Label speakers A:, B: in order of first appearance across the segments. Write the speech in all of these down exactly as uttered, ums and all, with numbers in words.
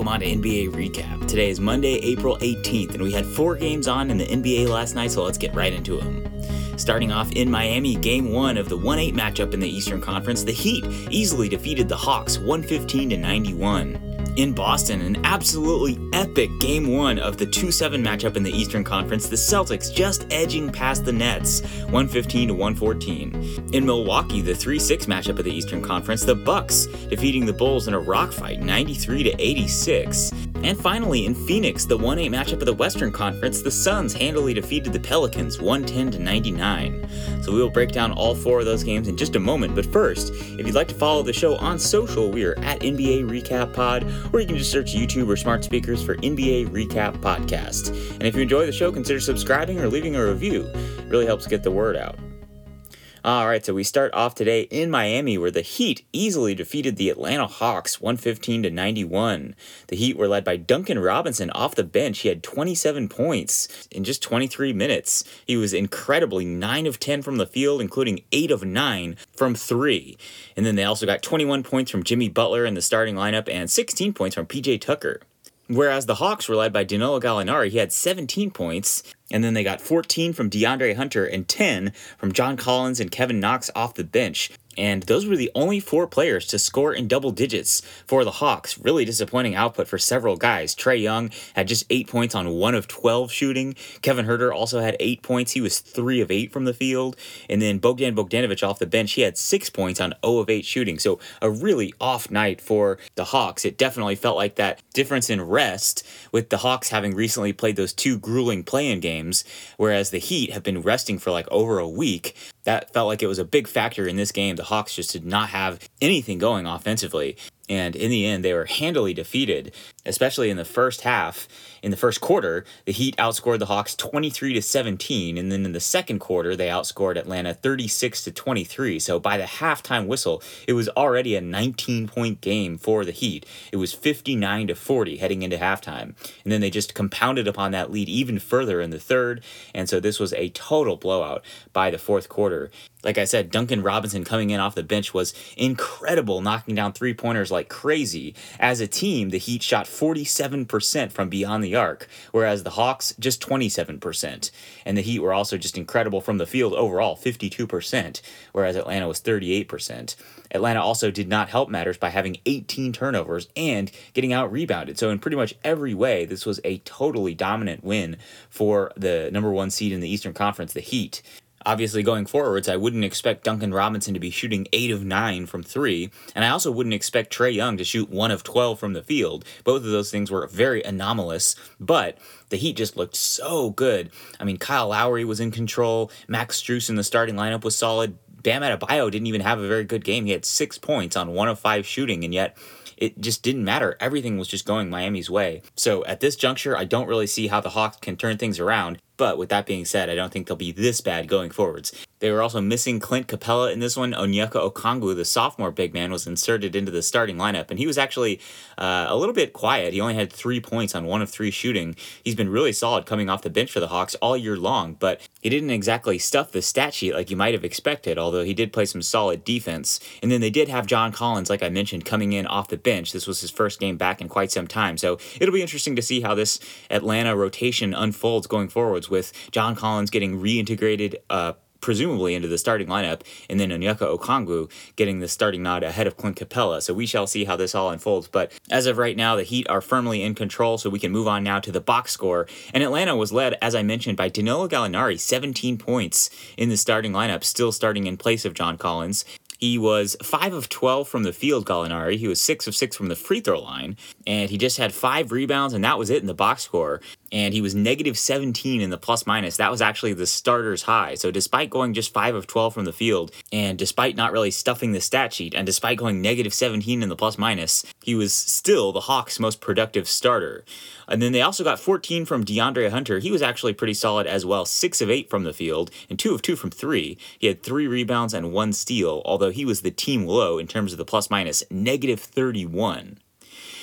A: welcome on to N B A Recap. Today is Monday, April eighteenth, and we had four games on in the N B A last night, so let's get right into them. Starting off in Miami, game one of the one eight matchup in the Eastern Conference, the Heat easily defeated the Hawks one fifteen to ninety-one. In Boston, an absolutely epic game one of the two seven matchup in the Eastern Conference, the Celtics just edging past the Nets, one fifteen to one fourteen. In Milwaukee, the three six matchup of the Eastern Conference, the Bucks defeating the Bulls in a rock fight, ninety-three to eighty-six. And finally, in Phoenix, the one eight matchup of the Western Conference, the Suns handily defeated the Pelicans, one ten to ninety-nine. So we will break down all four of those games in just a moment, but first, if you'd like to follow the show on social, we are at N B A Recap Pod, or you can just search YouTube or smart speakers for N B A Recap Podcast. And if you enjoy the show, consider subscribing or leaving a review. It really helps get the word out. Alright, so we start off today in Miami, where the Heat easily defeated the Atlanta Hawks one fifteen to ninety-one. The Heat were led by Duncan Robinson off the bench. He had twenty-seven points in just twenty-three minutes. He was incredibly nine of ten from the field, including eight of nine from three. And then they also got twenty-one points from Jimmy Butler in the starting lineup and sixteen points from P J Tucker. Whereas the Hawks were led by Danilo Gallinari. He had seventeen points, and then they got fourteen from DeAndre Hunter and ten from John Collins and Kevin Knox off the bench. And those were the only four players to score in double digits for the Hawks. Really disappointing output for several guys. Trae Young had just eight points on one of twelve shooting. Kevin Huerter also had eight points. He was three of eight from the field. And then Bogdan Bogdanovic off the bench, he had six points on zero of eight shooting. So a really off night for the Hawks. It definitely felt like that difference in rest, with the Hawks having recently played those two grueling play-in games, whereas the Heat have been resting for like over a week. That felt like it was a big factor in this game. The Hawks just did not have anything going offensively. And in the end, they were handily defeated, especially in the first half. In the first quarter, the Heat outscored the Hawks twenty-three to seventeen, and then in the second quarter, they outscored Atlanta thirty-six to twenty-three. So by the halftime whistle, it was already a nineteen-point game for the Heat. It was fifty-nine to forty heading into halftime. And then they just compounded upon that lead even further in the third, and so this was a total blowout by the fourth quarter. Like I said, Duncan Robinson coming in off the bench was incredible, knocking down three-pointers like crazy. As a team, the Heat shot forty-seven percent from beyond the arc, whereas the Hawks just twenty-seven percent. And the Heat were also just incredible from the field overall, fifty-two percent, whereas Atlanta was thirty-eight percent. Atlanta also did not help matters by having eighteen turnovers and getting out-rebounded. So in pretty much every way, this was a totally dominant win for the number one seed in the Eastern Conference, the Heat. Obviously, going forwards, I wouldn't expect Duncan Robinson to be shooting eight of nine from three, and I also wouldn't expect Trae Young to shoot one of twelve from the field. Both of those things were very anomalous, but the Heat just looked so good. I mean, Kyle Lowry was in control, Max Strus in the starting lineup was solid, Bam Adebayo didn't even have a very good game. He had six points on one of five shooting, and yet it just didn't matter. Everything was just going Miami's way. So at this juncture, I don't really see how the Hawks can turn things around. But with that being said, I don't think they'll be this bad going forwards. They were also missing Clint Capella in this one. Onyeka Okongwu, the sophomore big man, was inserted into the starting lineup, and he was actually uh, a little bit quiet. He only had three points on one of three shooting. He's been really solid coming off the bench for the Hawks all year long, but he didn't exactly stuff the stat sheet like you might have expected, although he did play some solid defense. And then they did have John Collins, like I mentioned, coming in off the bench. This was his first game back in quite some time, so it'll be interesting to see how this Atlanta rotation unfolds going forwards, with John Collins getting reintegrated uh, presumably into the starting lineup, and then Onyeka Okongwu getting the starting nod ahead of Clint Capella. So we shall see how this all unfolds. But as of right now, the Heat are firmly in control, so we can move on now to the box score. And Atlanta was led, as I mentioned, by Danilo Gallinari, seventeen points in the starting lineup, still starting in place of John Collins. He was five of twelve from the field, Gallinari. He was six of six from the free throw line, and he just had five rebounds, and that was it in the box score. And he was negative seventeen in the plus minus. That was actually the starter's high. So despite going just five of twelve from the field, and despite not really stuffing the stat sheet, and despite going negative seventeen in the plus minus, he was still the Hawks' most productive starter. And then they also got fourteen from DeAndre Hunter. He was actually pretty solid as well, six of eight from the field, and two of two from three. He had three rebounds and one steal, although he was the team low in terms of the plus minus, negative thirty-one.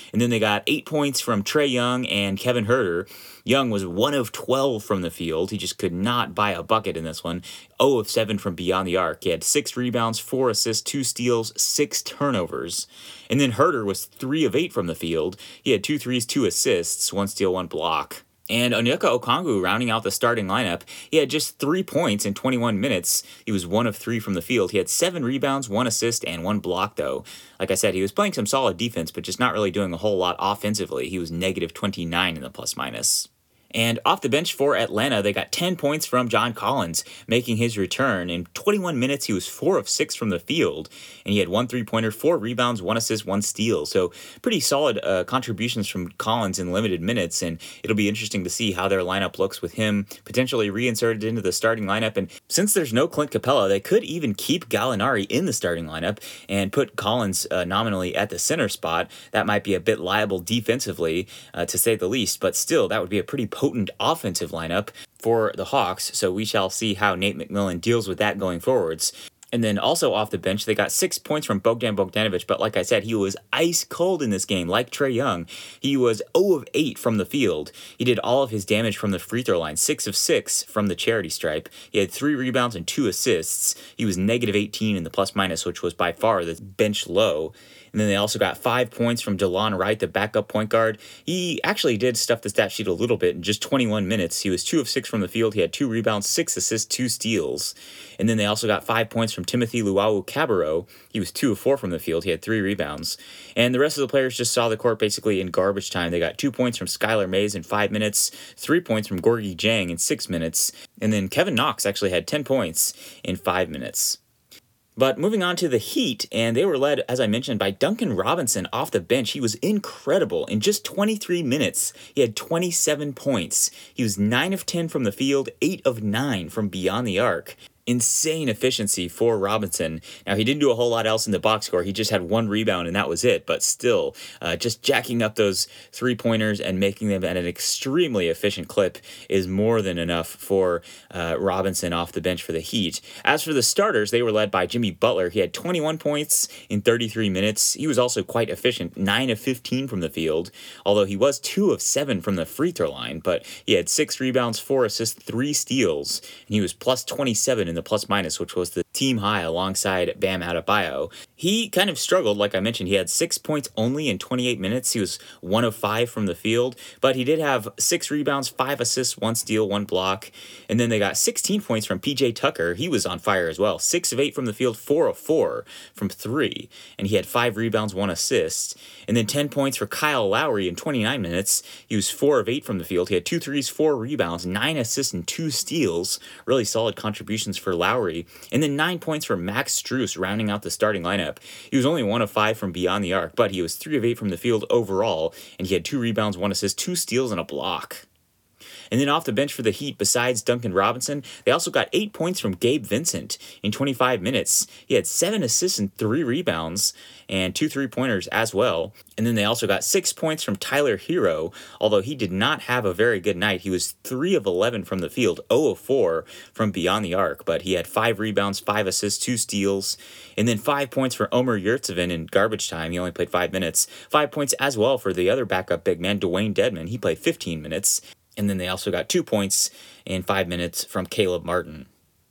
A: And then they got eight points from Trae Young and Kevin Huerter. Young was one of twelve from the field. He just could not buy a bucket in this one. zero of seven from beyond the arc. He had six rebounds, four assists, two steals, six turnovers. And then Huerter was three of eight from the field. He had two threes, two assists, one steal, one block. And Onyeka Okongwu rounding out the starting lineup. He had just three points in twenty-one minutes. He was one of three from the field. He had seven rebounds, one assist, and one block, though. Like I said, he was playing some solid defense, but just not really doing a whole lot offensively. He was negative twenty-nine in the plus-minus. And off the bench for Atlanta, they got ten points from John Collins, making his return. In twenty-one minutes, he was four of six from the field, and he had one three-pointer, four rebounds, one assist, one steal. So pretty solid uh, contributions from Collins in limited minutes, and it'll be interesting to see how their lineup looks with him potentially reinserted into the starting lineup. And since there's no Clint Capella, they could even keep Gallinari in the starting lineup and put Collins uh, nominally at the center spot. That might be a bit liable defensively, uh, to say the least, but still, that would be a pretty potent offensive lineup for the Hawks, so we shall see how Nate McMillan deals with that going forwards. And then also off the bench, they got six points from Bogdan Bogdanovic, but like I said, he was ice cold in this game, like Trae Young. He was zero of eight from the field. He did all of his damage from the free throw line, six of six from the charity stripe. He had three rebounds and two assists. He was negative eighteen in the plus-minus, which was by far the bench low. And then they also got five points from DeLon Wright, the backup point guard. He actually did stuff the stat sheet a little bit in just twenty-one minutes. He was two of six from the field. He had two rebounds, six assists, two steals. And then they also got five points from Timothy Luwawu-Cabarrot. He was two of four from the field. He had three rebounds. And the rest of the players just saw the court basically in garbage time. They got two points from Skylar Mays in five minutes, three points from Gorgui Dieng in six minutes. And then Kevin Knox actually had ten points in five minutes. But moving on to the Heat, and they were led, as I mentioned, by Duncan Robinson off the bench. He was incredible. In just twenty-three minutes, he had twenty-seven points. He was nine of ten from the field, eight of nine from beyond the arc. Insane efficiency for Robinson. Now, he didn't do a whole lot else in the box score. He just had one rebound, and that was it. But still, uh, just jacking up those three-pointers and making them at an extremely efficient clip is more than enough for uh, Robinson off the bench for the Heat. As for the starters, they were led by Jimmy Butler. He had twenty-one points in thirty-three minutes. He was also quite efficient, nine of fifteen from the field, although he was two of seven from the free throw line. But he had six rebounds, four assists, three steals, and he was plus twenty-seven in the plus-minus, which was the team high alongside Bam Adebayo. He kind of struggled, like I mentioned. He had six points only in twenty-eight minutes. He was one of five from the field, but he did have six rebounds, five assists, one steal, one block. And then they got sixteen points from P J Tucker. He was on fire as well. Six of eight from the field, four of four from three. And he had five rebounds, one assist. And then ten points for Kyle Lowry in twenty-nine minutes. He was four of eight from the field. He had two threes, four rebounds, nine assists, and two steals. Really solid contributions for Lowry. And then nine points for Max Strus rounding out the starting lineup. He was only one of five from beyond the arc, but he was three of eight from the field overall, and he had two rebounds, one assist, two steals, and a block. And then off the bench for the Heat, besides Duncan Robinson, they also got eight points from Gabe Vincent in twenty-five minutes. He had seven assists and three rebounds and two three-pointers as well. And then they also got six points from Tyler Hero, although he did not have a very good night. He was three of eleven from the field, zero of four from beyond the arc, but he had five rebounds, five assists, two steals, and then five points for Omer Yurtseven in garbage time. He only played five minutes. Five points as well for the other backup big man, Dwayne Dedman. He played fifteen minutes. And then they also got two points in five minutes from Caleb Martin.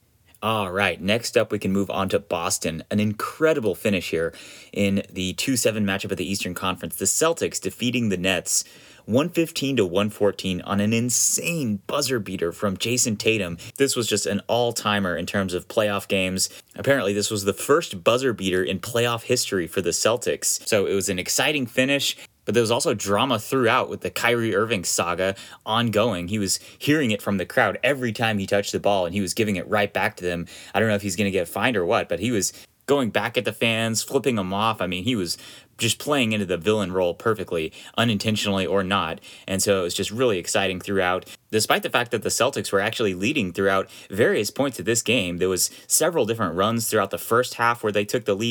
A: All right, next up we can move on to Boston. An incredible finish here in the two seven matchup of the Eastern Conference. The Celtics defeating the Nets one fifteen to one fourteen on an insane buzzer beater from Jason Tatum. This was just an all-timer in terms of playoff games. Apparently, this was the first buzzer beater in playoff history for the Celtics. So it was an exciting finish. But there was also drama throughout with the Kyrie Irving saga ongoing. He was hearing it from the crowd every time he touched the ball, and he was giving it right back to them. I don't know if he's going to get fined or what, but he was going back at the fans, flipping them off. I mean, he was just playing into the villain role perfectly, unintentionally or not. And so it was just really exciting throughout. Despite the fact that the Celtics were actually leading throughout various points of this game, there was several different runs throughout the first half where they took the lead.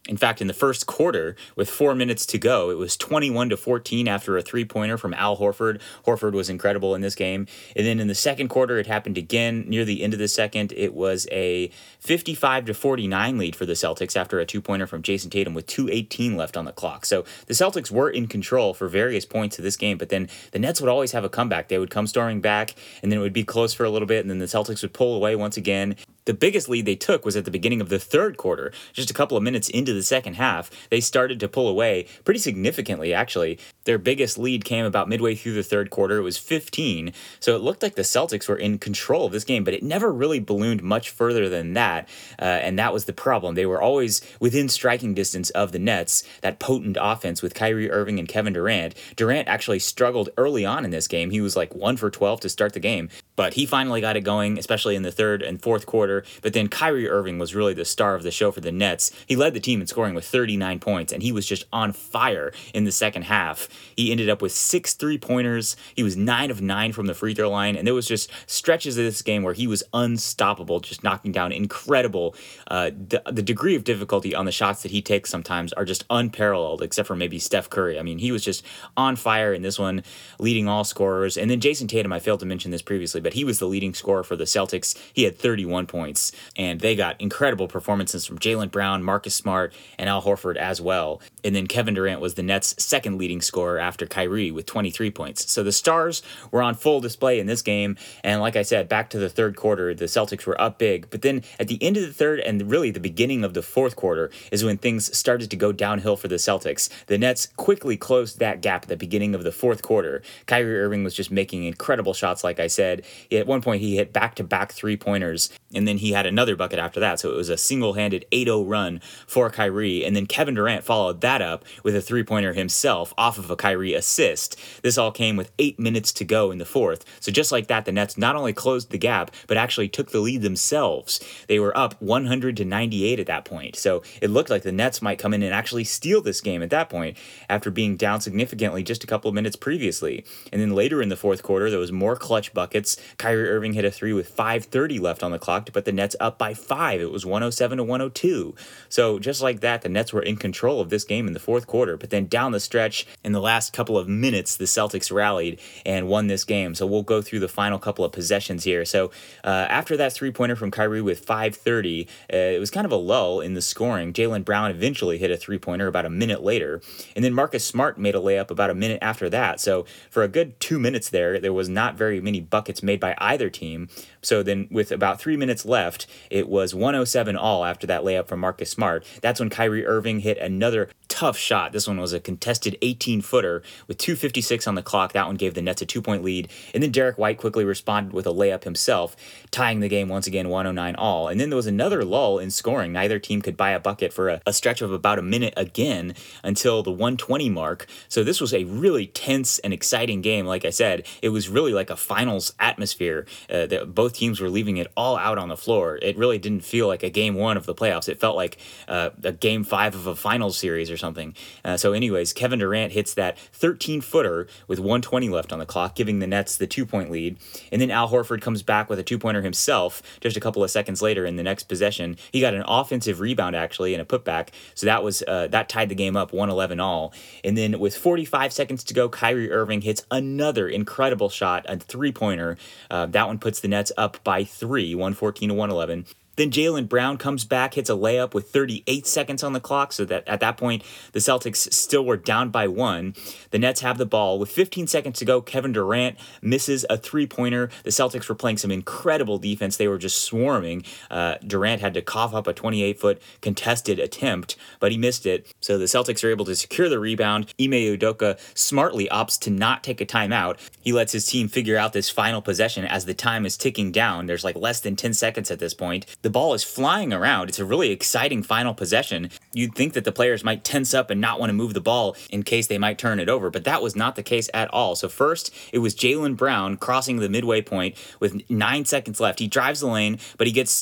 A: In fact, in the first quarter, with four minutes to go, it was twenty-one to fourteen after a three-pointer from Al Horford. Horford was incredible in this game. And then in the second quarter, it happened again. Near the end of the second, it was a fifty-five to forty-nine lead for the Celtics after a two-pointer from Jason Tatum with two eighteen left on the clock. So the Celtics were in control for various points of this game, but then the Nets would always have a comeback. They would come storming back, and then it would be close for a little bit, and then the Celtics would pull away once again. The biggest lead they took was at the beginning of the third quarter. Just a couple of minutes into the second half, they started to pull away pretty significantly, actually. Their biggest lead came about midway through the third quarter. It was fifteen, so it looked like the Celtics were in control of this game, but it never really ballooned much further than that, uh, and that was the problem. They were always within striking distance of the Nets, that potent offense with Kyrie Irving and Kevin Durant. Durant actually struggled early on in this game. He was like one for twelve to start the game, but he finally got it going, especially in the third and fourth quarter. But then Kyrie Irving was really the star of the show for the Nets. He led the team in scoring with thirty-nine points, and he was just on fire in the second half. He ended up with six three-pointers. He was nine of nine from the free throw line, and there was just stretches of this game where he was unstoppable, just knocking down incredible. Uh, the, the degree of difficulty on the shots that he takes sometimes are just unparalleled, except for maybe Steph Curry. I mean, he was just on fire in this one, leading all scorers. And then Jason Tatum, I failed to mention this previously, but he was the leading scorer for the Celtics. He had thirty-one points. And they got incredible performances from Jaylen Brown, Marcus Smart, and Al Horford as well. And then Kevin Durant was the Nets' second leading scorer after Kyrie with twenty-three points. So the Stars were on full display in this game. And like I said, back to the third quarter, the Celtics were up big. But then at the end of the third and really the beginning of the fourth quarter is when things started to go downhill for the Celtics. The Nets quickly closed that gap at the beginning of the fourth quarter. Kyrie Irving was just making incredible shots, like I said. At one point, he hit back-to-back three-pointers, and then he had another bucket after that. So it was a single-handed eight oh run for Kyrie. And then Kevin Durant followed that up with a three-pointer himself off of a Kyrie assist. This all came with eight minutes to go in the fourth. So just like that, the Nets not only closed the gap, but actually took the lead themselves. They were up one hundred to ninety-eight at that point. So it looked like the Nets might come in and actually steal this game at that point after being down significantly just a couple of minutes previously. And then later in the fourth quarter, there was more clutch buckets. Kyrie Irving hit a three with five thirty left on the clock to put the Nets up by five. It was one oh seven to one oh two. So just like that, the Nets were in control of this game in the fourth quarter. But then down the stretch, in the last couple of minutes, the Celtics rallied and won this game. So we'll go through the final couple of possessions here. So uh, after that three-pointer from Kyrie with five thirty, uh, it was kind of a lull in the scoring. Jaylen Brown eventually hit a three-pointer about a minute later. And then Marcus Smart made a layup about a minute after that. So for a good two minutes there, there was not very many buckets made by either team. So then with about three minutes left, it was one oh seven all after that layup from Marcus Smart. That's when Kyrie Irving hit another tough shot. This one was a contested eighteen-footer with two fifty-six on the clock. That one gave the Nets a two-point lead. And then Derek White quickly responded with a layup himself, tying the game once again one oh nine all. And then there was another lull in scoring. Neither team could buy a bucket for a, a stretch of about a minute again until the one twenty mark. So this was a really tense and exciting game. Like I said, it was really like a finals atmosphere. Uh, that both teams were leaving it all out on the floor. It really didn't feel like a game one of the playoffs. It felt like uh, a game five of a finals series or something. Uh, so anyways, Kevin Durant hits that thirteen-footer with one twenty left on the clock, giving the Nets the two-point lead. And then Al Horford comes back with a two-pointer himself just a couple of seconds later in the next possession. He got an offensive rebound, actually, and a putback. So that was uh, that tied the game up one eleven all. And then with forty-five seconds to go, Kyrie Irving hits another incredible shot, a three-pointer. Uh, that one puts the Nets up by three, one fourteen to one eleven. Then Jaylen Brown comes back, hits a layup with thirty-eight seconds on the clock, so that at that point, the Celtics still were down by one. The Nets have the ball. With fifteen seconds to go, Kevin Durant misses a three-pointer. The Celtics were playing some incredible defense. They were just swarming. Uh, Durant had to cough up a twenty-eight-foot contested attempt, but he missed it. So the Celtics are able to secure the rebound. Ime Udoka smartly opts to not take a timeout. He lets his team figure out this final possession as the time is ticking down. There's like less than ten seconds at this point. The ball is flying around. It's a really exciting final possession. You'd think that the players might tense up and not want to move the ball in case they might turn it over, but that was not the case at all. So first, it was Jaylen Brown crossing the midway point with nine seconds left. He drives the lane, but he gets stopped.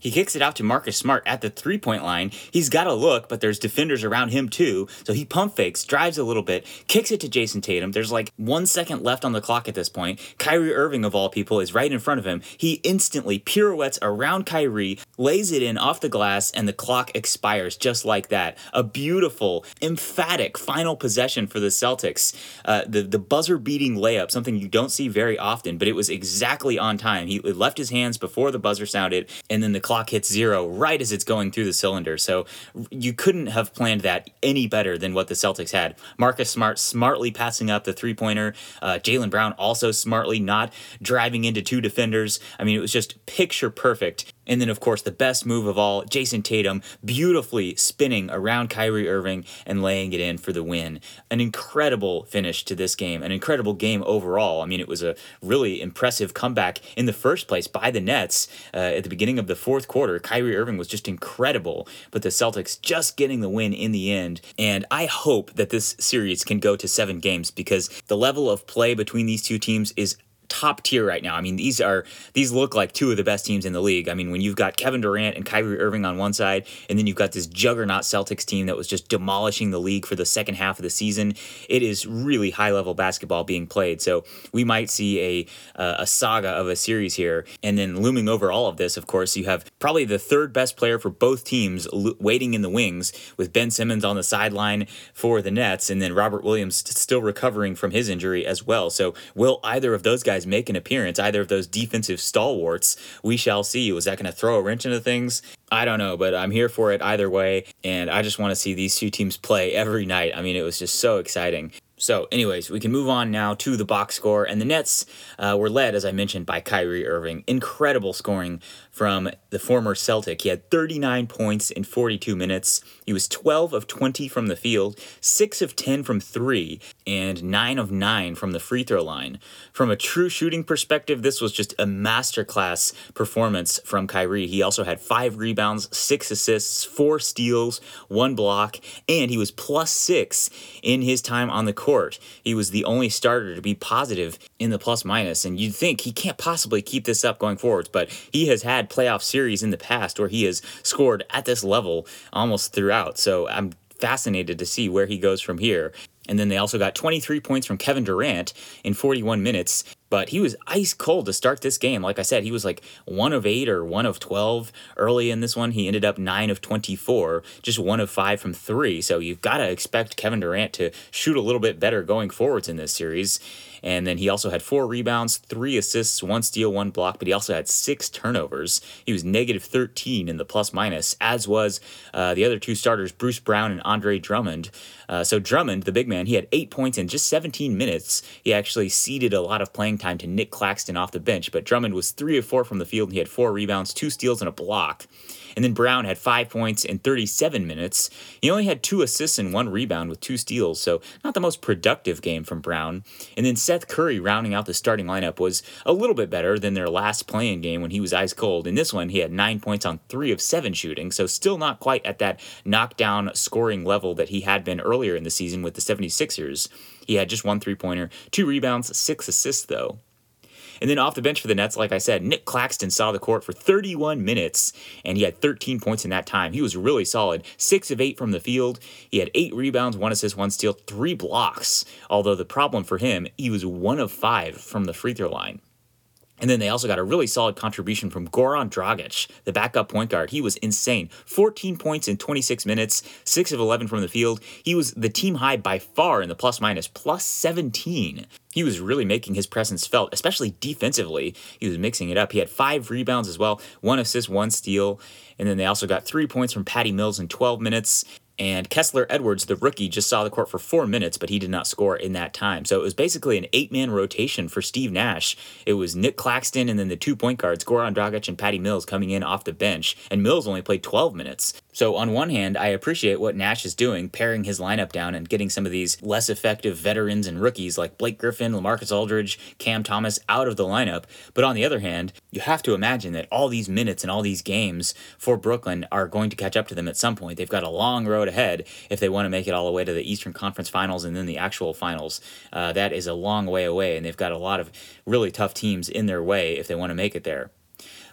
A: He kicks it out to Marcus Smart at the three-point line. He's got a look, but there's defenders around him too. So he pump fakes, drives a little bit, kicks it to Jason Tatum. There's like one second left on the clock at this point. Kyrie Irving, of all people, is right in front of him. He instantly pirouettes around Kyrie, lays it in off the glass, and the clock expires just like that. A beautiful, emphatic final possession for the Celtics. Uh, the, the buzzer-beating layup, something you don't see very often, but it was exactly on time. He left his hands before the buzzer sounded, and then the clock hits zero right as it's going through the cylinder. So you couldn't have planned that any better than what the Celtics had. Marcus Smart smartly passing up the three-pointer. Uh, Jaylen Brown also smartly not driving into two defenders. I mean, it was just picture perfect. And then, of course, the best move of all, Jason Tatum beautifully spinning around Kyrie Irving and laying it in for the win. An incredible finish to this game, an incredible game overall. I mean, it was a really impressive comeback in the first place by the Nets uh, at the beginning of the fourth quarter. Kyrie Irving was just incredible, but the Celtics just getting the win in the end. And I hope that this series can go to seven games because the level of play between these two teams is top tier right now. I mean, these are these look like two of the best teams in the league. I mean, when you've got Kevin Durant and Kyrie Irving on one side, and then you've got this juggernaut Celtics team that was just demolishing the league for the second half of the season, it is really high-level basketball being played. So we might see a uh, a saga of a series here. And then looming over all of this, of course, you have probably the third best player for both teams lo- waiting in the wings with Ben Simmons on the sideline for the Nets, and then Robert Williams still recovering from his injury as well. So will either of those guys make an appearance, either of those defensive stalwarts? We shall see. Was that going to throw a wrench into things? I don't know, but I'm here for it either way, and I just want to see these two teams play every night. I mean, it was just so exciting. So anyways, we can move on now to the box score, and the Nets uh, were led, as I mentioned, by Kyrie Irving. Incredible scoring from the former Celtic. He had thirty-nine points in forty-two minutes. He was twelve of twenty from the field, six of ten from three, and nine of nine from the free throw line. From a true shooting perspective, this was just a masterclass performance from Kyrie. He also had five rebounds, six assists, four steals, one block, and he was plus six in his time on the court. He was the only starter to be positive in the plus minus, and you'd think he can't possibly keep this up going forwards, but he has had playoff series in the past where he has scored at this level almost throughout. So I'm fascinated to see where he goes from here. And then they also got twenty-three points from Kevin Durant in forty-one minutes. But he was ice cold to start this game. Like I said, he was like one of eight or one of twelve early in this one. He ended up nine of twenty-four, just one of five from three. So you've got to expect Kevin Durant to shoot a little bit better going forwards in this series. And then he also had four rebounds, three assists, one steal, one block, but he also had six turnovers. He was negative thirteen in the plus minus, as was uh, the other two starters, Bruce Brown and Andre Drummond. Uh, so Drummond, the big man, he had eight points in just seventeen minutes. He actually ceded a lot of playing time to Nick Claxton off the bench, but Drummond was three of four from the field, and he had four rebounds, two steals, and a block. And then Brown had five points in thirty-seven minutes. He only had two assists and one rebound with two steals, so not the most productive game from Brown. And then Seth Curry rounding out the starting lineup was a little bit better than their last play-in game when he was ice cold. In this one, he had nine points on three of seven shooting, so still not quite at that knockdown scoring level that he had been earlier in the season with the seventy-sixers. He had just one three-pointer, two rebounds, six assists though. And then off the bench for the Nets, like I said, Nick Claxton saw the court for thirty-one minutes, and he had thirteen points in that time. He was really solid. Six of eight from the field. He had eight rebounds, one assist, one steal, three blocks. Although the problem for him, he was one of five from the free throw line. And then they also got a really solid contribution from Goran Dragic, the backup point guard. He was insane. fourteen points in twenty-six minutes, six of eleven from the field. He was the team high by far in the plus minus, plus seventeen. He was really making his presence felt, especially defensively. He was mixing it up. He had five rebounds as well, one assist, one steal. And then they also got three points from Patty Mills in twelve minutes. And Kessler Edwards, the rookie, just saw the court for four minutes, but he did not score in that time. So it was basically an eight-man rotation for Steve Nash. It was Nick Claxton and then the two point guards, Goran Dragic and Patty Mills, coming in off the bench. And Mills only played twelve minutes. So on one hand, I appreciate what Nash is doing, paring his lineup down and getting some of these less effective veterans and rookies like Blake Griffin, LaMarcus Aldridge, Cam Thomas out of the lineup. But on the other hand, you have to imagine that all these minutes and all these games for Brooklyn are going to catch up to them at some point. They've got a long road ahead if they want to make it all the way to the Eastern Conference Finals and then the actual finals. Uh, that is a long way away, and they've got a lot of really tough teams in their way if they want to make it there.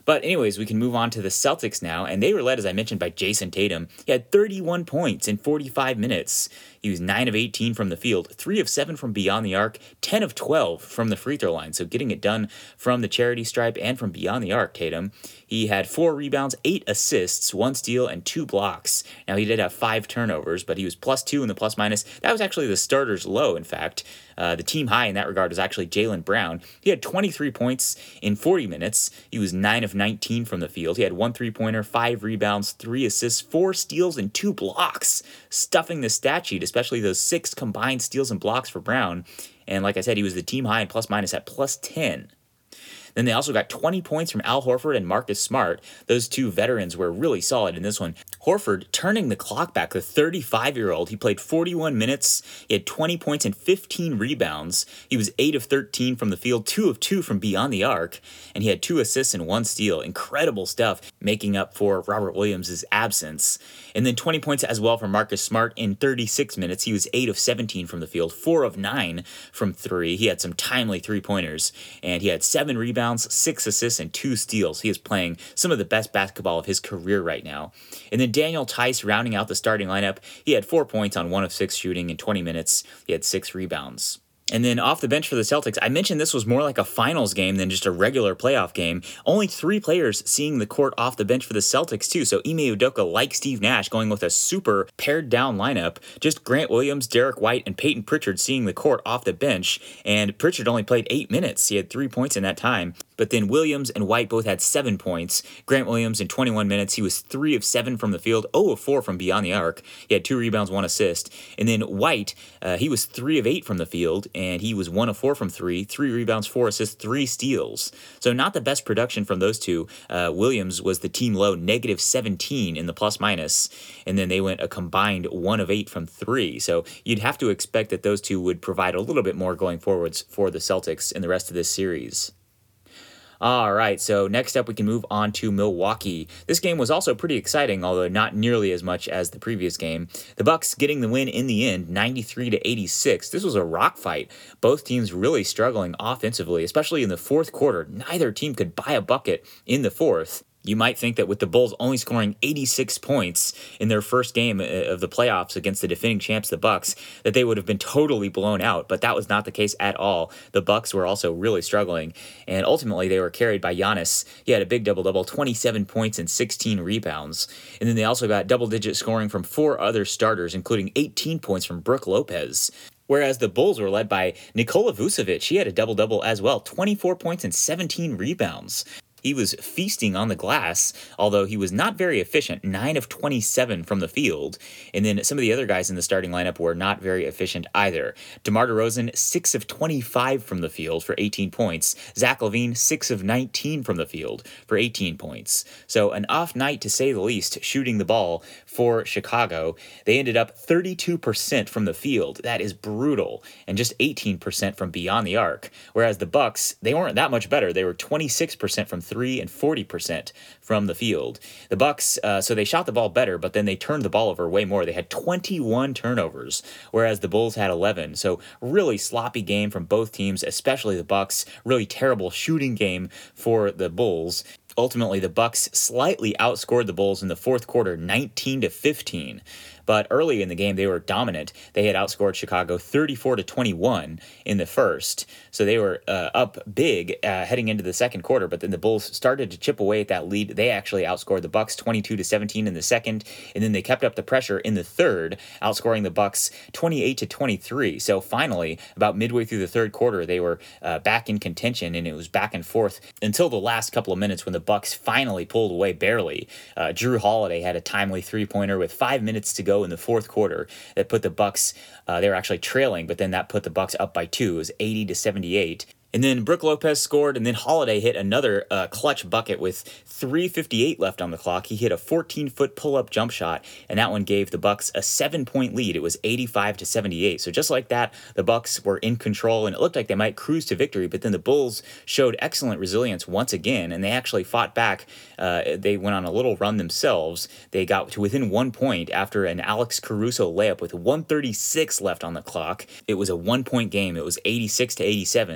A: But anyways, we can move on to the Celtics now, and they were led, as I mentioned, by Jason Tatum. He had thirty-one points in forty-five minutes. He was nine of eighteen from the field, three of seven from beyond the arc, ten of twelve from the free throw line. So getting it done from the charity stripe and from beyond the arc, Tatum. He had four rebounds, eight assists, one steal, and two blocks. Now, he did have five turnovers, but he was plus two in the plus minus. That was actually the starter's low, in fact. Uh, the team high in that regard was actually Jaylen Brown. He had twenty-three points in forty minutes. He was nine of nineteen from the field. He had one three-pointer, five rebounds, three assists, four steals, and two blocks, stuffing the stat sheet, especially those six combined steals and blocks for Brown. And like I said, he was the team high in plus minus at plus ten. Then they also got twenty points from Al Horford and Marcus Smart. Those two veterans were really solid in this one. Horford turning the clock back, the thirty-five-year-old. He played forty-one minutes. He had twenty points and fifteen rebounds. He was eight of thirteen from the field, two of two from beyond the arc, and he had two assists and one steal. Incredible stuff, making up for Robert Williams' absence. And then twenty points as well from Marcus Smart in thirty-six minutes. He was eight of seventeen from the field, four of nine from three. He had some timely three-pointers, and he had seven rebounds, six assists, and two steals. He is playing some of the best basketball of his career right now. And then Daniel Theis rounding out the starting lineup. He had four points on one of six shooting in twenty minutes. He had six rebounds. And then off the bench for the Celtics, I mentioned this was more like a finals game than just a regular playoff game. Only three players seeing the court off the bench for the Celtics, too. So Ime Udoka, like Steve Nash, going with a super pared down lineup. Just Grant Williams, Derek White, and Peyton Pritchard seeing the court off the bench. And Pritchard only played eight minutes. He had three points in that time. But then Williams and White both had seven points. Grant Williams in twenty-one minutes, he was three of seven from the field, zero of four from beyond the arc. He had two rebounds, one assist. And then White, uh, he was three of eight from the field, and he was one of four from three, three rebounds, four assists, three steals. So not the best production from those two. Uh, Williams was the team low, negative seventeen in the plus minus, and then they went a combined one of eight from three. So you'd have to expect that those two would provide a little bit more going forwards for the Celtics in the rest of this series. All right, so next up we can move on to Milwaukee. This game was also pretty exciting, although not nearly as much as the previous game. The Bucks getting the win in the end, ninety-three to eighty-six. This was a rock fight. Both teams really struggling offensively, especially in the fourth quarter. Neither team could buy a bucket in the fourth. You might think that with the Bulls only scoring eighty-six points in their first game of the playoffs against the defending champs, the Bucks, that they would have been totally blown out, but that was not the case at all. The Bucks were also really struggling, and ultimately they were carried by Giannis. He had a big double-double, twenty-seven points and sixteen rebounds, and then they also got double-digit scoring from four other starters, including eighteen points from Brook Lopez. Whereas the Bulls were led by Nikola Vucevic. He had a double-double as well, twenty-four points and seventeen rebounds. He was feasting on the glass, although he was not very efficient, nine of twenty-seven from the field. And then some of the other guys in the starting lineup were not very efficient either. DeMar DeRozan, six of twenty-five from the field for eighteen points. Zach LaVine, six of nineteen from the field for eighteen points. So an off night, to say the least, shooting the ball for Chicago. They ended up thirty-two percent from the field. That is brutal. And just eighteen percent from beyond the arc. Whereas the Bucks, they weren't that much better. They were twenty-six percent from three and forty percent from the field. The Bucks, uh, so they shot the ball better, but then they turned the ball over way more. They had twenty-one turnovers, whereas the Bulls had eleven. So really sloppy game from both teams, especially the Bucks. Really terrible shooting game for the Bulls. Ultimately, the Bucks slightly outscored the Bulls in the fourth quarter, nineteen to fifteen. But early in the game, they were dominant. They had outscored Chicago thirty-four to twenty-one in the first. So they were uh, up big uh, heading into the second quarter. But then the Bulls started to chip away at that lead. They actually outscored the Bucks twenty-two to seventeen in the second. And then they kept up the pressure in the third, outscoring the Bucks twenty-eight to twenty-three. So finally, about midway through the third quarter, they were uh, back in contention, and it was back and forth until the last couple of minutes when the Bucks finally pulled away barely. Uh, Drew Holiday had a timely three-pointer with five minutes to go in the fourth quarter that put the Bucks, uh, they were actually trailing, but then that put the Bucks up by two. It was eighty to seventy-eight. And then Brook Lopez scored, and then Holiday hit another uh, clutch bucket with three fifty-eight left on the clock. He hit a fourteen-foot pull-up jump shot, and that one gave the Bucks a seven-point lead. It was eighty-five to seventy-eight. So just like that, the Bucks were in control, and it looked like they might cruise to victory. But then the Bulls showed excellent resilience once again, and they actually fought back. Uh, they went on a little run themselves. They got to within one point after an Alex Caruso layup with one thirty-six left on the clock. It was a one-point game. It was eighty-six to eighty-seven.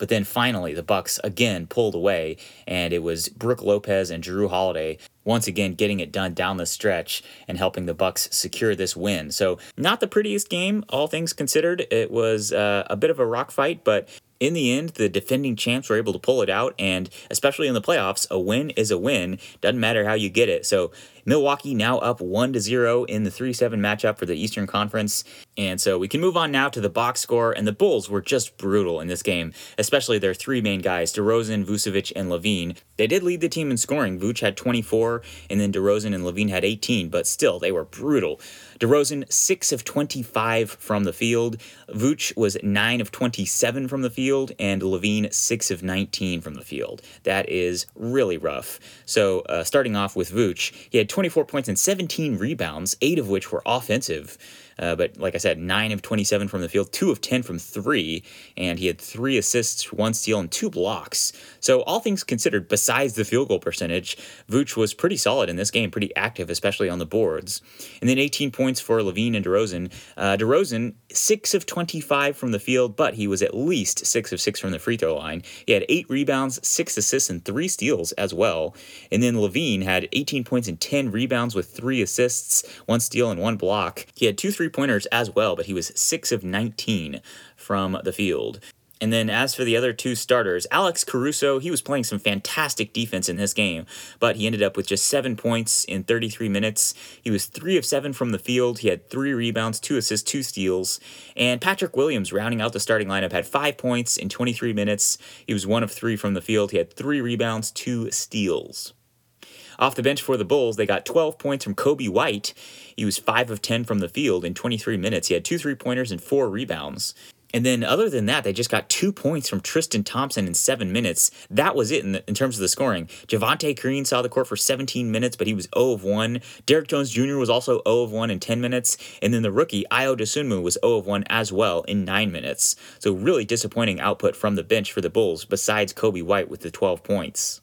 A: But then finally, the Bucks again pulled away, and it was Brook Lopez and Jrue Holiday once again getting it done down the stretch and helping the Bucks secure this win. So not the prettiest game, all things considered. It was uh, a bit of a rock fight, but in the end, the defending champs were able to pull it out, and especially in the playoffs, a win is a win. Doesn't matter how you get it. So Milwaukee now up one to zero in the three seven matchup for the Eastern Conference. And so we can move on now to the box score, and the Bulls were just brutal in this game, especially their three main guys, DeRozan, Vucevic, and LaVine. They did lead the team in scoring. Vuce had twenty-four, and then DeRozan and LaVine had eighteen, but still, they were brutal. DeRozan, six of twenty-five from the field. Vuce was nine of twenty-seven from the field, and LaVine, six of nineteen from the field. That is really rough. So uh, starting off with Vuce, he had twenty-four points and seventeen rebounds, eight of which were offensive. Uh, but like I said, nine of twenty-seven from the field, two of ten from three, and he had three assists, one steal, and two blocks. So all things considered, besides the field goal percentage, Vuce was pretty solid in this game, pretty active, especially on the boards. And then eighteen points for LaVine and DeRozan. Uh, DeRozan, six of twenty-five from the field, but he was at least six of six from the free throw line. He had eight rebounds, six assists, and three steals as well. And then LaVine had eighteen points and ten rebounds with three assists, one steal, and one block. He had two three-pointers as well, but he was six of nineteen from the field. And then as for the other two starters, Alex Caruso, he was playing some fantastic defense in this game, but he ended up with just seven points in thirty-three minutes. He was three of seven from the field. He had three rebounds, two assists, two steals. And Patrick Williams, rounding out the starting lineup, had five points in twenty-three minutes. He was one of three from the field. He had three rebounds, two steals. Off the bench for the Bulls, they got twelve points from Coby White. He was five of ten from the field in twenty-three minutes. He had two three-pointers and four rebounds. And then other than that, they just got two points from Tristan Thompson in seven minutes. That was it in, the, in terms of the scoring. Javonte Green saw the court for seventeen minutes, but he was zero of one. Derrick Jones Junior was also zero of one in ten minutes. And then the rookie, Ayo Dosunmu, was zero of one as well in nine minutes. So really disappointing output from the bench for the Bulls, besides Coby White with the twelve points.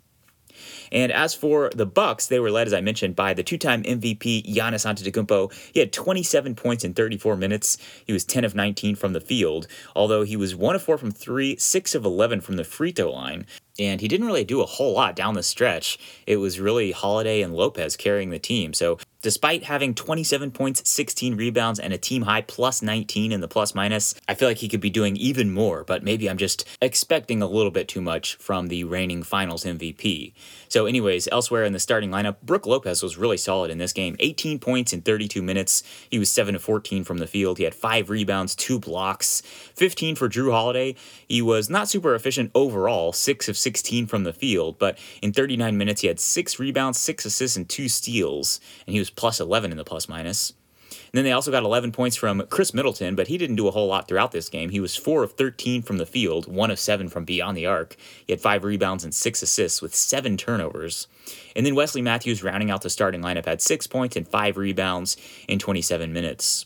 A: And as for the Bucks, they were led, as I mentioned, by the two-time M V P Giannis Antetokounmpo. He had twenty-seven points in thirty-four minutes. He was ten of nineteen from the field, although he was one of four from three, six of eleven from the free throw line. And he didn't really do a whole lot down the stretch. It was really Holiday and Lopez carrying the team. So despite having twenty-seven points, sixteen rebounds, and a team-high plus nineteen in the plus-minus, I feel like he could be doing even more, but maybe I'm just expecting a little bit too much from the reigning finals M V P. So anyways, elsewhere in the starting lineup, Brook Lopez was really solid in this game. eighteen points in thirty-two minutes. He was seven of fourteen from the field. He had five rebounds, two blocks, fifteen for Jrue Holiday. He was not super efficient overall, six of sixteen from the field, but in thirty-nine minutes, he had six rebounds, six assists, and two steals, and he was plus eleven in the plus-minus. And then they also got eleven points from Chris Middleton, but he didn't do a whole lot throughout this game. He was four of thirteen from the field, one of seven from beyond the arc. He had five rebounds and six assists with seven turnovers. And then Wesley Matthews, rounding out the starting lineup, had six points and five rebounds in twenty-seven minutes.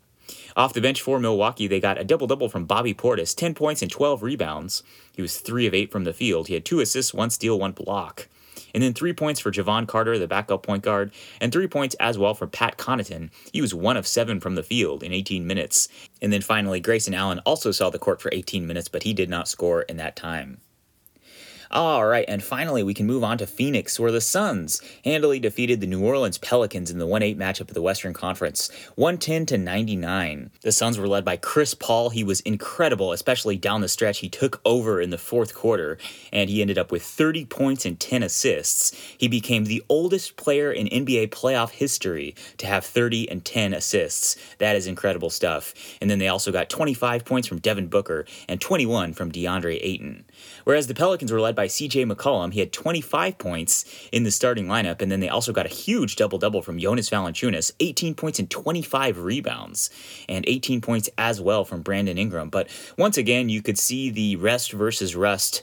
A: Off the bench for Milwaukee, they got a double-double from Bobby Portis, ten points and twelve rebounds. He was three of eight from the field. He had two assists, one steal, one block. And then three points for Javon Carter, the backup point guard, and three points as well for Pat Connaughton. He was one of seven from the field in eighteen minutes. And then finally, Grayson Allen also saw the court for eighteen minutes, but he did not score in that time. All right, and finally, we can move on to Phoenix, where the Suns handily defeated the New Orleans Pelicans in the one eight matchup of the Western Conference, one ten to ninety-nine. The Suns were led by Chris Paul. He was incredible, especially down the stretch. He took over in the fourth quarter, and he ended up with thirty points and ten assists. He became the oldest player in N B A playoff history to have thirty and ten assists. That is incredible stuff. And then they also got twenty-five points from Devin Booker and twenty-one from DeAndre Ayton. Whereas the Pelicans were led by C J McCollum. He had twenty-five points in the starting lineup, and then they also got a huge double-double from Jonas Valanciunas, eighteen points and twenty-five rebounds, and eighteen points as well from Brandon Ingram. But once again, you could see the rest versus rust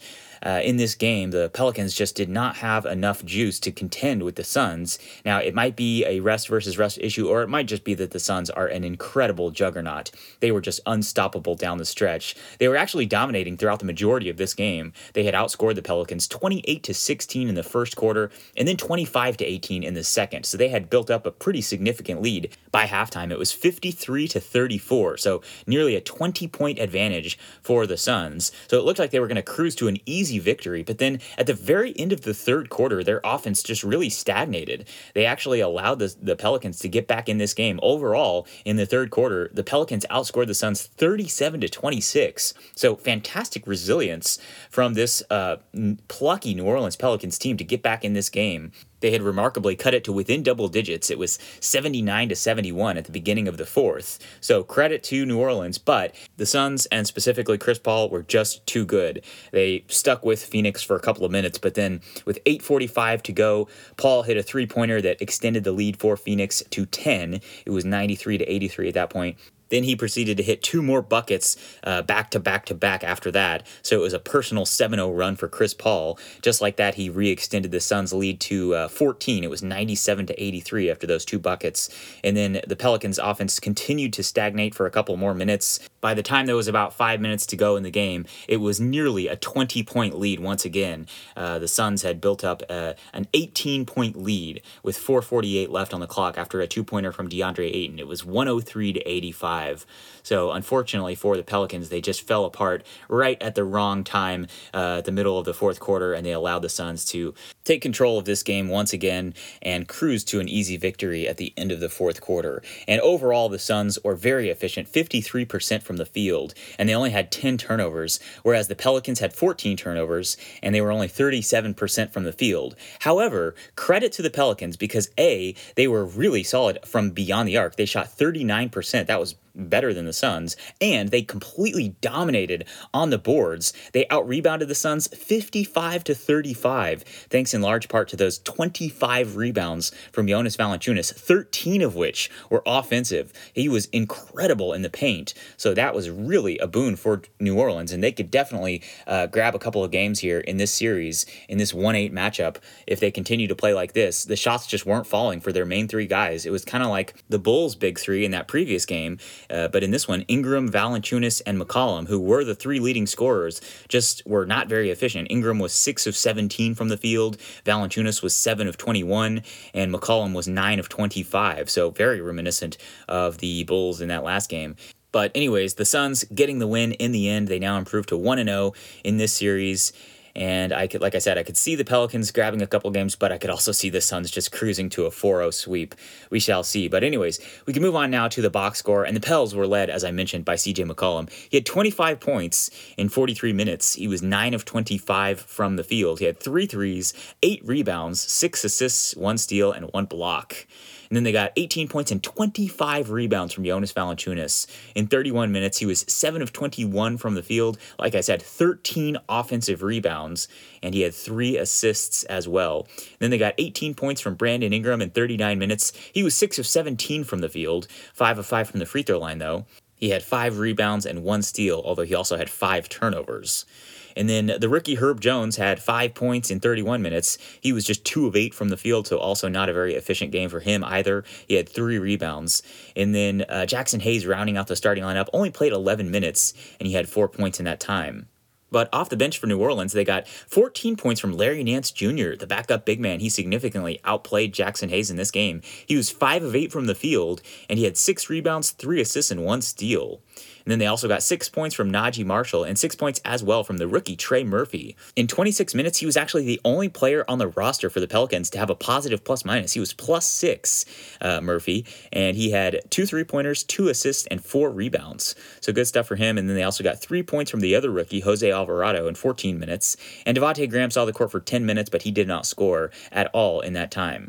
A: uh, in this game, the Pelicans just did not have enough juice to contend with the Suns. Now, it might be a rest versus rest issue, or it might just be that the Suns are an incredible juggernaut. They were just unstoppable down the stretch. They were actually dominating throughout the majority of this game. They had outscored the Pelicans twenty-eight to sixteen in the first quarter, and then twenty-five to eighteen in the second. So they had built up a pretty significant lead. By halftime, it was fifty-three to thirty-four, so nearly a twenty-point advantage for the Suns. So it looked like they were going to cruise to an easy victory, but then at the very end of the third quarter, their offense just really stagnated. They actually allowed the, the Pelicans to get back in this game. Overall, in the third quarter, the Pelicans outscored the Suns thirty-seven to twenty-six. So fantastic resilience from this uh, plucky New Orleans Pelicans team to get back in this game. They had remarkably cut it to within double digits. It was seventy-nine to seventy-one at the beginning of the fourth. So credit to New Orleans, but the Suns, and specifically Chris Paul, were just too good. They stuck with Phoenix for a couple of minutes, but then with eight forty-five to go, Paul hit a three-pointer that extended the lead for Phoenix to ten. It was ninety-three to eighty-three at that point. Then he proceeded to hit two more buckets uh, back to back to back after that. So it was a personal seven oh run for Chris Paul. Just like that, he re-extended the Suns' lead to uh, fourteen. It was ninety-seven to eighty-three after those two buckets. And then the Pelicans' offense continued to stagnate for a couple more minutes. By the time there was about five minutes to go in the game, it was nearly a twenty-point lead once again. Uh, the Suns had built up uh, an eighteen-point lead with four forty-eight left on the clock after a two-pointer from DeAndre Ayton. It was one oh three to eighty-five. So unfortunately for the Pelicans, they just fell apart right at the wrong time uh, at the middle of the fourth quarter, and they allowed the Suns to take control of this game once again and cruise to an easy victory at the end of the fourth quarter. And overall, the Suns were very efficient, fifty-three percent from the field, and they only had ten turnovers, whereas the Pelicans had fourteen turnovers, and they were only thirty-seven percent from the field. However, credit to the Pelicans because A, they were really solid from beyond the arc. They shot thirty-nine percent. That was better than the Suns, and they completely dominated on the boards. They out-rebounded the Suns fifty-five to thirty-five, thanks in large part to those twenty-five rebounds from Jonas Valanciunas, thirteen of which were offensive. He was incredible in the paint, so that was really a boon for New Orleans, and they could definitely uh, grab a couple of games here in this series, in this one eight matchup, if they continue to play like this. The shots just weren't falling for their main three guys. It was kind of like the Bulls' big three in that previous game. Uh, but in this one, Ingram, Valanciunas, and McCollum, who were the three leading scorers, just were not very efficient. Ingram was six of seventeen from the field, Valanciunas was seven of twenty-one, and McCollum was nine of twenty-five, so very reminiscent of the Bulls in that last game. But anyways, the Suns getting the win in the end. They now improve to one and oh in this series. And I could, like I said, I could see the Pelicans grabbing a couple games, but I could also see the Suns just cruising to a four oh sweep. We shall see. But anyways, we can move on now to the box score. And the Pels were led, as I mentioned, by C J McCollum. He had twenty-five points in forty-three minutes. He was nine of twenty-five from the field. He had three threes, eight rebounds, six assists, one steal, and one block. And then they got eighteen points and twenty-five rebounds from Jonas Valanciunas. In thirty-one minutes, he was seven of twenty-one from the field. Like I said, thirteen offensive rebounds, and he had three assists as well. And then they got eighteen points from Brandon Ingram in thirty-nine minutes. He was six of seventeen from the field, five of five from the free throw line, though. He had five rebounds and one steal, although he also had five turnovers. And then the rookie Herb Jones had five points in thirty-one minutes. He was just two of eight from the field, so also not a very efficient game for him either. He had three rebounds. And then uh, Jackson Hayes, rounding out the starting lineup, only played eleven minutes, and he had four points in that time. But off the bench for New Orleans, they got fourteen points from Larry Nance Junior, the backup big man. He significantly outplayed Jackson Hayes in this game. He was five of eight from the field, and he had six rebounds, three assists, and one steal. And then they also got six points from Najee Marshall and six points as well from the rookie Trey Murphy. In twenty-six minutes, he was actually the only player on the roster for the Pelicans to have a positive plus-minus. He was plus six, uh, Murphy, and he had two three-pointers, two assists, and four rebounds. So good stuff for him. And then they also got three points from the other rookie, Jose Alvarado, in fourteen minutes. And Devontae Graham saw the court for ten minutes, but he did not score at all in that time.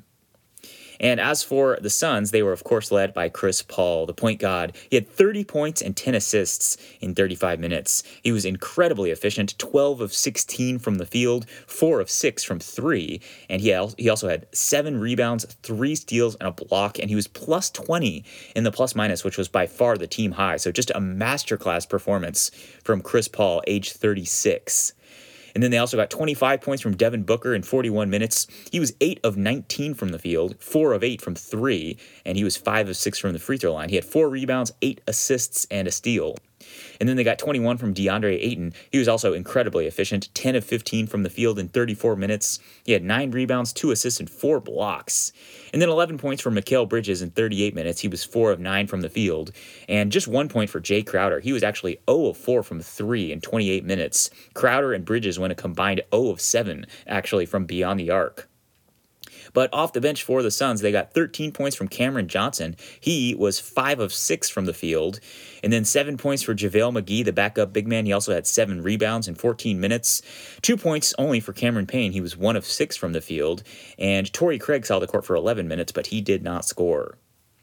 A: And as for the Suns, they were, of course, led by Chris Paul, the point guard. He had thirty points and ten assists in thirty-five minutes. He was incredibly efficient, twelve of sixteen from the field, four of six from three. And he he also had seven rebounds, three steals, and a block. And he was plus twenty in the plus-minus, which was by far the team high. So just a masterclass performance from Chris Paul, age thirty-six. And then they also got twenty-five points from Devin Booker in forty-one minutes. He was eight of nineteen from the field, four of eight from three, and he was five of six from the free throw line. He had four rebounds, eight assists, and a steal. And then they got twenty-one from DeAndre Ayton. He was also incredibly efficient, ten of fifteen from the field in thirty-four minutes. He had nine rebounds, two assists, and four blocks. And then eleven points from Mikal Bridges in thirty-eight minutes. He was four of nine from the field. And just one point for Jay Crowder. He was actually zero of four from three in twenty-eight minutes. Crowder and Bridges went a combined zero of seven, actually, from beyond the arc. But off the bench for the Suns, they got thirteen points from Cameron Johnson. He was five of six from the field. And then seven points for JaVale McGee, the backup big man. He also had seven rebounds in fourteen minutes. Two points only for Cameron Payne. He was one of six from the field. And Torrey Craig saw the court for eleven minutes, but he did not score.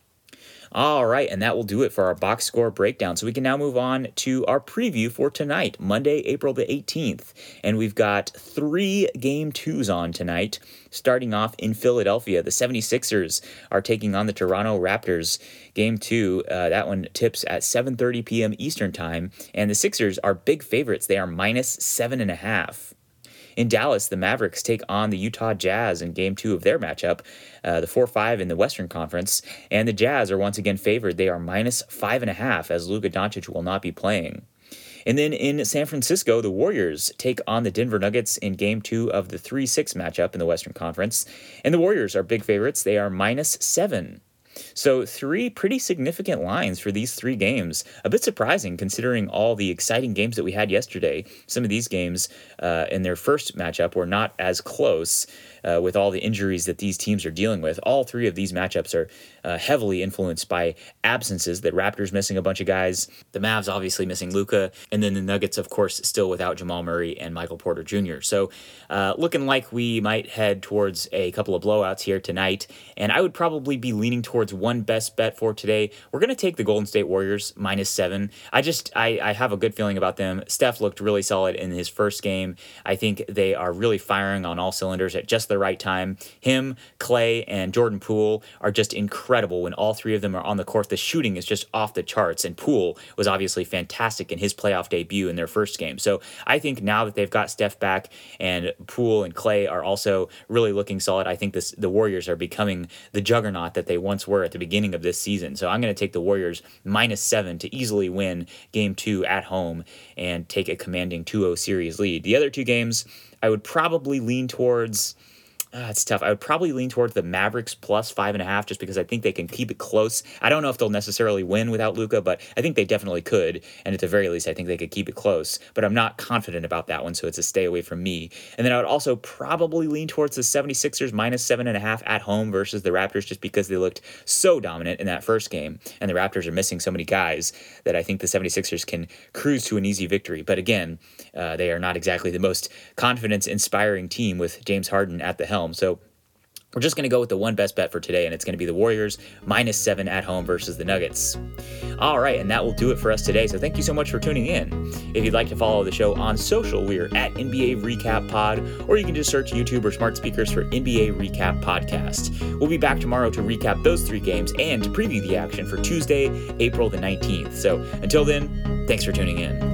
A: All right, and that will do it for our box score breakdown. So we can now move on to our preview for tonight, Monday, April the eighteenth. And we've got three game twos on tonight. Starting off in Philadelphia, the seventy-sixers are taking on the Toronto Raptors. Game two, uh, that one tips at seven thirty p.m. Eastern time. And the Sixers are big favorites. They are minus seven and a half. In Dallas, the Mavericks take on the Utah Jazz in game two of their matchup, uh, the four five in the Western Conference, and the Jazz are once again favored. They are minus five and a half as Luka Doncic will not be playing. And then in San Francisco, the Warriors take on the Denver Nuggets in game two of the three six matchup in the Western Conference, and the Warriors are big favorites. They are minus seven. So three pretty significant lines for these three games. A bit surprising considering all the exciting games that we had yesterday. Some of these games uh, in their first matchup were not as close uh, with all the injuries that these teams are dealing with. All three of these matchups are uh, heavily influenced by absences. The Raptors missing a bunch of guys. The Mavs obviously missing Luka. And then the Nuggets, of course, still without Jamal Murray and Michael Porter Junior So uh, looking like we might head towards a couple of blowouts here tonight. And I would probably be leaning towards one best bet for today. We're going to take the Golden State Warriors minus seven. I just, I, I have a good feeling about them. Steph looked really solid in his first game. I think they are really firing on all cylinders at just the right time. Him, Clay, and Jordan Poole are just incredible when all three of them are on the court. The shooting is just off the charts, and Poole was obviously fantastic in his playoff debut in their first game. So I think now that they've got Steph back and Poole and Clay are also really looking solid, I think this the Warriors are becoming the juggernaut that they once were at the beginning of this season. So I'm going to take the Warriors minus seven to easily win game two at home and take a commanding two oh series lead. The other two games, I would probably lean towards... Uh, it's tough. I would probably lean towards the Mavericks plus five and a half just because I think they can keep it close. I don't know if they'll necessarily win without Luka, but I think they definitely could. And at the very least, I think they could keep it close. But I'm not confident about that one, so it's a stay away from me. And then I would also probably lean towards the seventy-sixers minus seven and a half at home versus the Raptors just because they looked so dominant in that first game. And the Raptors are missing so many guys that I think the seventy-sixers can cruise to an easy victory. But again, uh, they are not exactly the most confidence-inspiring team with James Harden at the helm. So we're just going to go with the one best bet for today, and it's going to be the Warriors minus seven at home versus the Nuggets. All right, and that will do it for us today. So thank you so much for tuning in. If you'd like to follow the show on social, we're at N B A Recap Pod, or you can just search YouTube or smart speakers for N B A Recap Podcast. We'll be back tomorrow to recap those three games and to preview the action for Tuesday, April the nineteenth. So until then, thanks for tuning in.